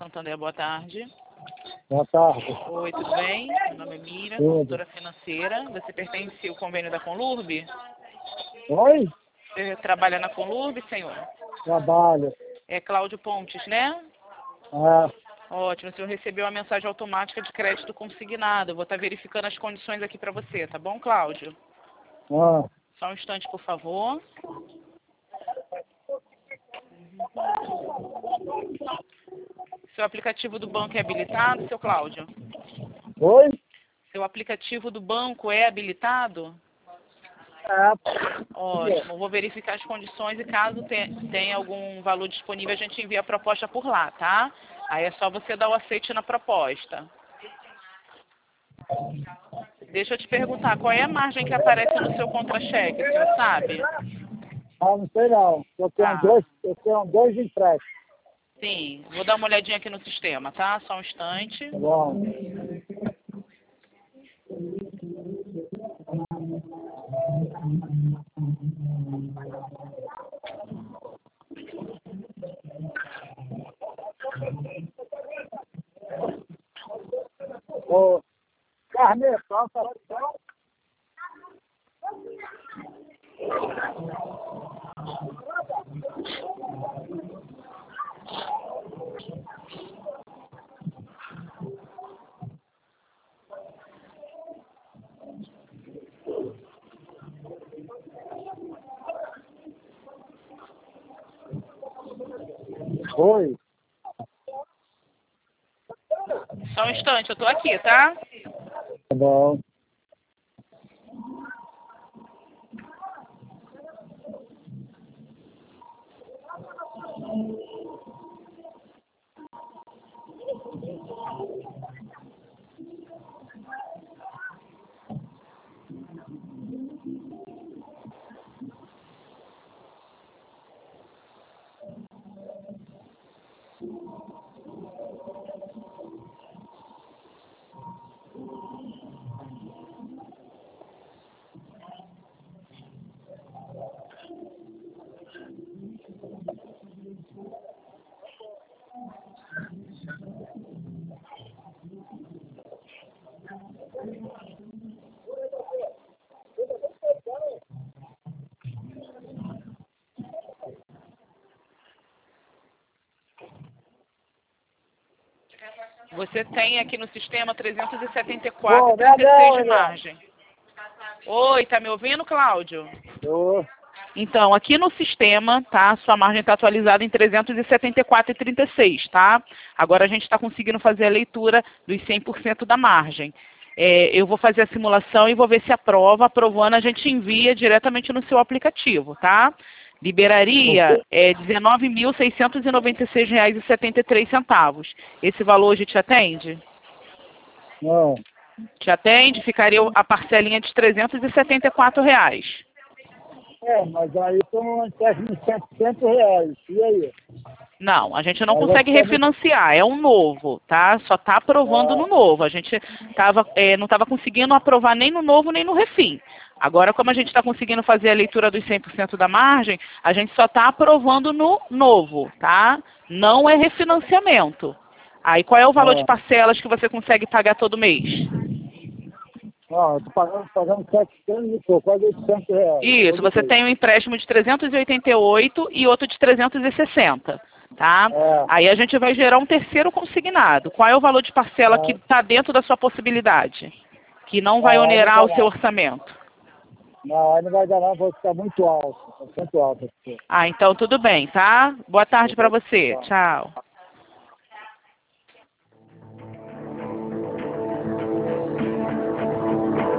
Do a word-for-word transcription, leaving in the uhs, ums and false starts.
Santander, boa tarde. Boa tarde. Oi, tudo bem? Meu nome é Mira, Tudo. consultora financeira. Você pertence ao convênio da Conlurb? Oi? Você trabalha na Conlurb, senhor? Trabalho. É Cláudio Pontes, né? É. Ótimo, o senhor recebeu a mensagem automática de crédito consignado. Eu vou estar verificando as condições aqui para você, tá bom, Cláudio? Ah, Só um instante, por favor. Seu aplicativo do banco é habilitado, seu Cláudio? oi? Seu aplicativo do banco é habilitado? É. Ótimo, vou verificar as condições e caso te- tenha algum valor disponível, a gente envia a proposta por lá, tá? Aí é só você dar o aceite na proposta. Deixa eu te perguntar, qual é a margem que aparece no seu contra-cheque, o senhor sabe? Ah, não sei não. Eu tenho Tá. dois, eu tenho dois empréstimos. Sim, vou dar uma olhadinha aqui no sistema, tá? Só um instante. Tá bom. Ô, Carne, falta. Oi. Só um instante, eu tô aqui, tá? Tá bom. Você tem aqui no sistema trezentos e setenta e Ô, quatro e não é trinta e seis não, de Eliel. margem. Oi, tá me ouvindo, Cláudio? Ô, Então, aqui no sistema, tá? Sua margem está atualizada em trezentos e setenta e quatro e trinta e seis, tá? Agora a gente está conseguindo fazer a leitura dos cem por cento da margem. É, eu vou fazer a simulação e vou ver se aprova. Aprovando, a gente envia diretamente no seu aplicativo, tá? Liberaria é, dezenove mil seiscentos e noventa e seis reais e setenta e três centavos. Esse valor hoje te atende? não. Te atende? Ficaria a parcelinha de trezentos e setenta e quatro reais. É, mas aí tem um empréstimo de setecentos reais. E aí? Não, a gente não Mas consegue vai ficar muito- refinanciar, é um novo, tá? Só está aprovando Ah, no novo. A gente tava, é, não estava conseguindo aprovar nem no novo nem no refim. Agora, como a gente está conseguindo fazer a leitura dos cem por cento da margem, a gente só está aprovando no novo, tá? Não é refinanciamento. Aí, qual é o valor de ah. parcelas que você consegue pagar todo mês? Ah, eu tô pagando, pagando setecentos e pouco, quase oitocentos reais. Isso, Todo você mês. tem um empréstimo de trezentos e oitenta e oito e outro de trezentos e sessenta, tá? É, Aí a gente vai gerar um terceiro consignado. Qual é o valor de parcela que é. está dentro da sua possibilidade? Que não vai Não, aí não onerar dá o seu não. orçamento. Não, aí não vai dar não, vai ficar muito alto. Tá muito alto aqui. Ah, então tudo bem, tá? Boa tarde para você. Tá. Tchau.